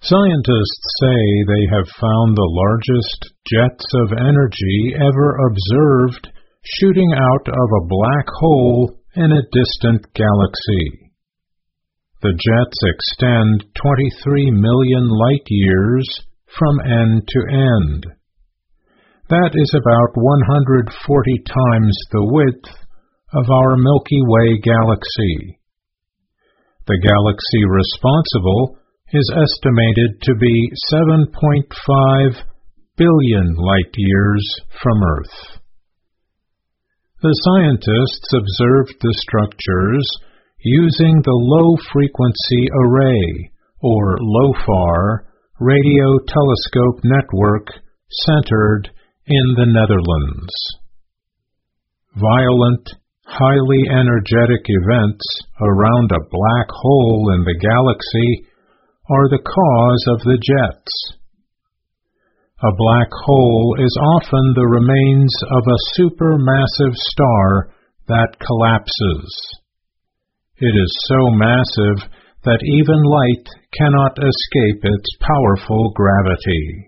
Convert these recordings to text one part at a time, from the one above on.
Scientists say they have found the largest jets of energy ever observed shooting out of a black hole in a distant galaxy. The jets extend 23 million light-years from end to end. That is about 140 times the width of our Milky Way galaxy. The galaxy responsible is estimated to be 7.5 billion light-years from Earth. The scientists observed the structures using the Low-Frequency Array, or LOFAR, radio telescope network centered in the Netherlands. Violent, highly energetic events around a black hole in the galaxy are the cause of the jets. A black hole is often the remains of a supermassive star that collapses. It is so massive that even light cannot escape its powerful gravity.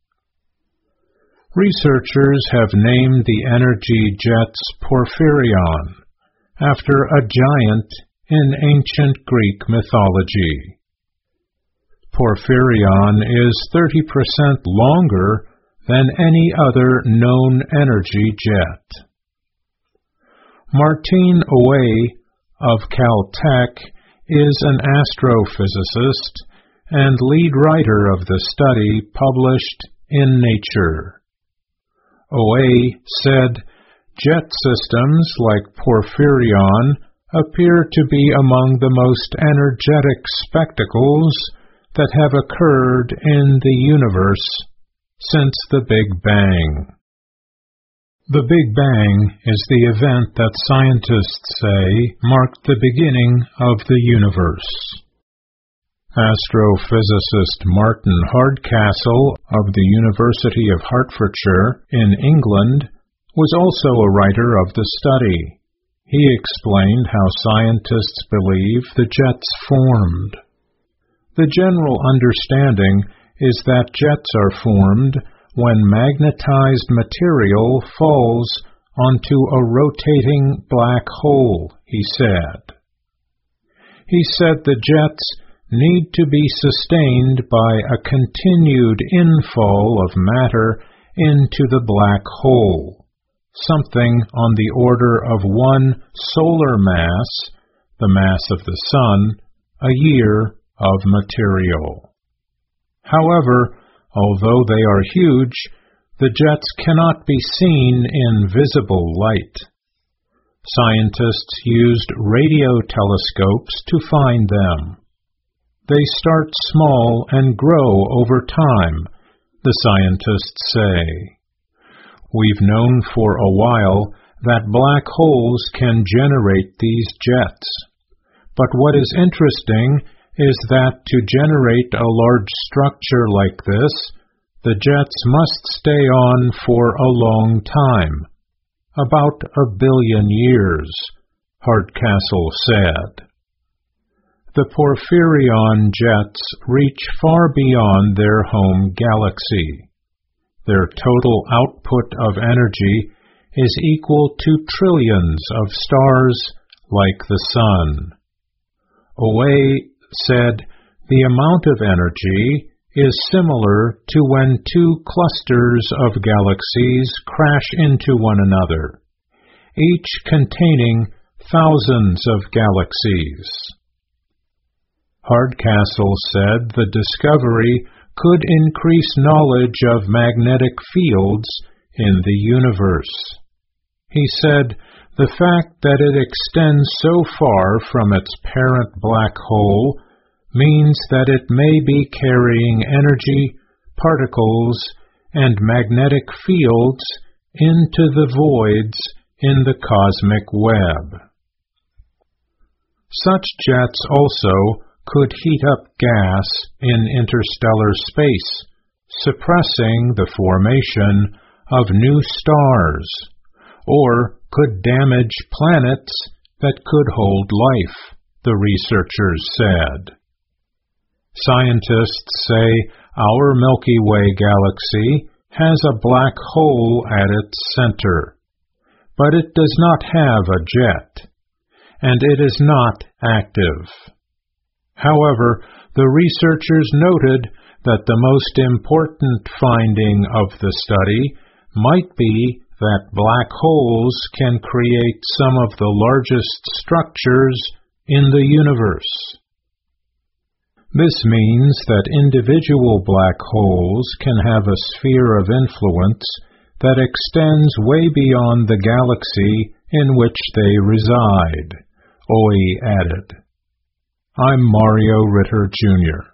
Researchers have named the energy jets Porphyrion, after a giant in ancient Greek mythology. Porphyrion is 30% longer than any other known energy jet. Martine Oey of Caltech is an astrophysicist and lead writer of the study published in Nature. Oey said, "Jet systems like Porphyrion appear to be among the most energetic spectacles that have occurred in the universe since the Big Bang." The Big Bang is the event that scientists say marked the beginning of the universe. Astrophysicist Martin Hardcastle of the University of Hertfordshire in England was also a writer of the study. He explained how scientists believe the jets formed. The general understanding is that jets are formed when magnetized material falls onto a rotating black hole, he said. He said the jets need to be sustained by a continued infall of matter into the black hole, something on the order of 1 solar mass, the mass of the Sun, a year of material. However, although they are huge, the jets cannot be seen in visible light. Scientists used radio telescopes to find them. They start small and grow over time, the scientists say. We've known for a while that black holes can generate these jets. But what is interesting is that to generate a large structure like this, the jets must stay on for a long time, about 1 billion years, Hardcastle said. The Porphyrion jets reach far beyond their home galaxy. Their total output of energy is equal to trillions of stars like the Sun. Oey said the amount of energy is similar to when 2 clusters of galaxies crash into one another, each containing thousands of galaxies. Hardcastle said the discovery could increase knowledge of magnetic fields in the universe. He said the fact that it extends so far from its parent black hole means that it may be carrying energy, particles, and magnetic fields into the voids in the cosmic web. Such jets also could heat up gas in interstellar space, suppressing the formation of new stars, or could damage planets that could hold life, the researchers said. Scientists say our Milky Way galaxy has a black hole at its center, but it does not have a jet, and it is not active. However, the researchers noted that the most important finding of the study might be that black holes can create some of the largest structures in the universe. This means that individual black holes can have a sphere of influence that extends way beyond the galaxy in which they reside, Oey added. I'm Mario Ritter, Jr.